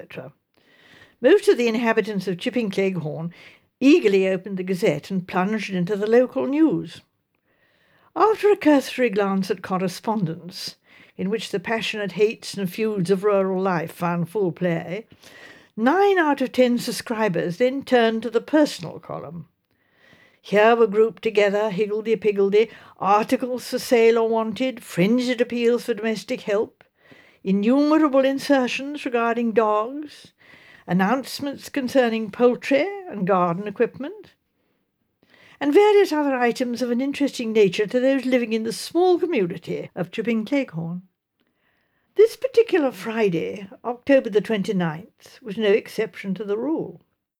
etc. Most of the inhabitants of Chipping Cleghorn eagerly opened the Gazette and plunged into the local news. After a cursory glance at correspondence, in which the passionate hates and feuds of rural life found full play, 9 out of 10 subscribers then turned to the personal column. Here were grouped together higgledy-piggledy, articles for sale or wanted, frenzied appeals for domestic help, innumerable insertions regarding dogs, announcements concerning poultry and garden equipment, and various other items of an interesting nature to those living in the small community of Chipping Cleghorn. This particular Friday, October the 29th, was no exception to the rule.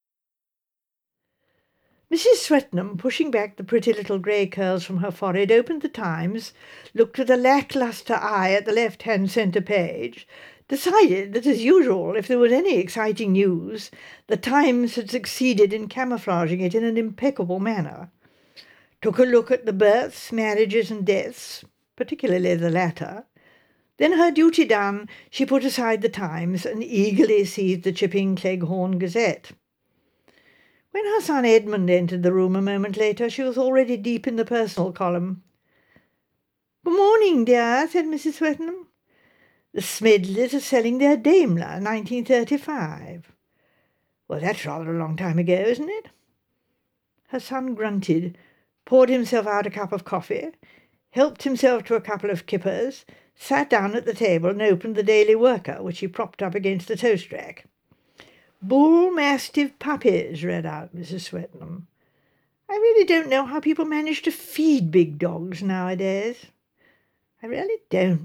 Mrs. Swetnam, pushing back the pretty little grey curls from her forehead, opened the Times, looked with a lacklustre eye at the left-hand centre page, decided that, as usual, if there was any exciting news, the Times had succeeded in camouflaging it in an impeccable manner, took a look at the births, marriages and deaths, particularly the latter. Then, her duty done, she put aside the Times and eagerly seized the Chipping Cleghorn Gazette. When her son Edmund entered the room a moment later, she was already deep in the personal column. "Good morning, dear," said Mrs. Swetnam. "The Smedleys are selling their Daimler, 1935. Well, that's rather a long time ago, isn't it?" Her son grunted, poured himself out a cup of coffee, helped himself to a couple of kippers, sat down at the table and opened the Daily Worker, which he propped up against the toast rack. "Bull Mastiff puppies," read out Mrs. Swetnam. "I really don't know how people manage to feed big dogs nowadays. I really don't.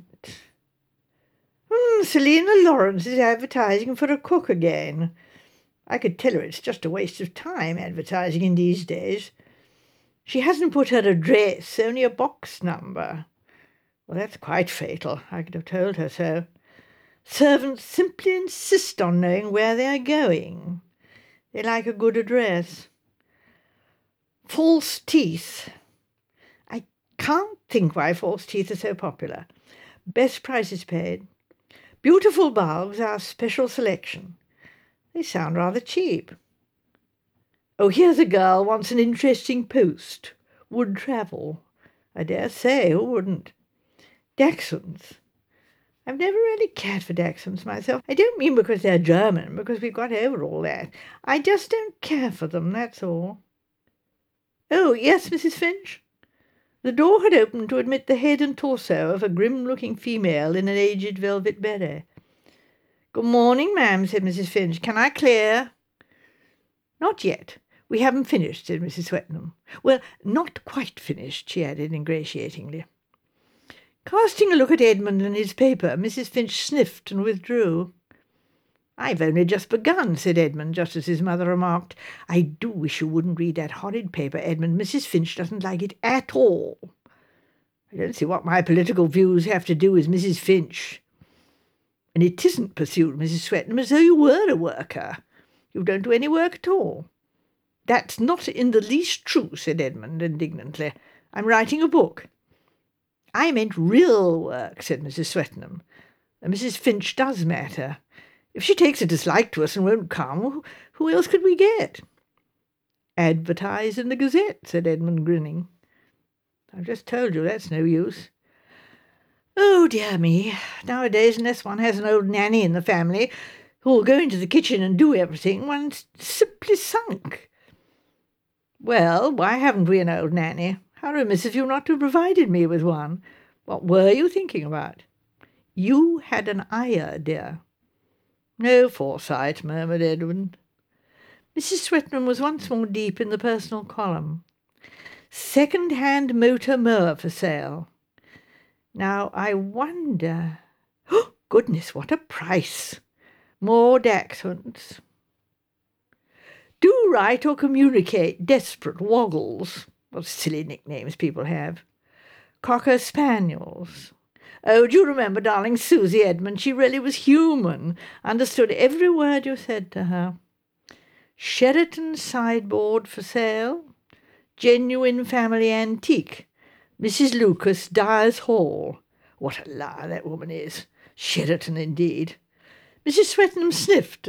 Selina Lawrence is advertising for a cook again. I could tell her it's just a waste of time advertising in these days. She hasn't put her address, only a box number. Well, that's quite fatal. I could have told her so. Servants simply insist on knowing where they are going. They like a good address. False teeth. I can't think why false teeth are so popular. Best prices paid. Beautiful bulbs, our special selection. They sound rather cheap. Oh, here's a girl wants an interesting post. Would travel. I dare say, who wouldn't? Dachshunds. I've never really cared for dachshunds myself. I don't mean because they're German, because we've got over all that. I just don't care for them, that's all." "Oh, yes, Mrs. Finch?" The door had opened to admit the head and torso of a grim-looking female in an aged velvet beret. "Good morning, ma'am," said Mrs. Finch. "Can I clear?" "Not yet. We haven't finished," said Mrs. Swetnam. "Well, not quite finished," she added ingratiatingly. Casting a look at Edmund and his paper, Mrs. Finch sniffed and withdrew. "I've only just begun," said Edmund, just as his mother remarked, "I do wish you wouldn't read that horrid paper, Edmund. Mrs. Finch doesn't like it at all." "I don't see what my political views have to do with Mrs. Finch." "And it isn't," pursued Mrs. Swetnam, "as though you were a worker. You don't do any work at all." "That's not in the least true," said Edmund indignantly. "I'm writing a book." "I meant real work," said Mrs. Swetnam. "And Mrs. Finch does matter. If she takes a dislike to us and won't come, who else could we get?" "Advertise in the Gazette," said Edmund, grinning. "I've just told you that's no use." "Oh, dear me. Nowadays, unless one has an old nanny in the family who will go into the kitchen and do everything, one's simply sunk." "Well, why haven't we an old nanny? How remiss of you not to have provided me with one. What were you thinking about?" "You had an Ayah, dear." "No foresight," murmured Edmund. Mrs. Swetnam was once more deep in the personal column. "Second-hand motor mower for sale. Now, I wonder... Oh, goodness, what a price! More dachshunds. Do write or communicate. Desperate Woggles. What silly nicknames people have. Cocker Spaniels. Oh, do you remember darling Susie, Edmund? She really was human. Understood every word you said to her. Sheraton sideboard for sale. Genuine family antique. Mrs. Lucas, Dyer's Hall. What a liar that woman is. Sheraton, indeed. Mrs. Swetnam sniffed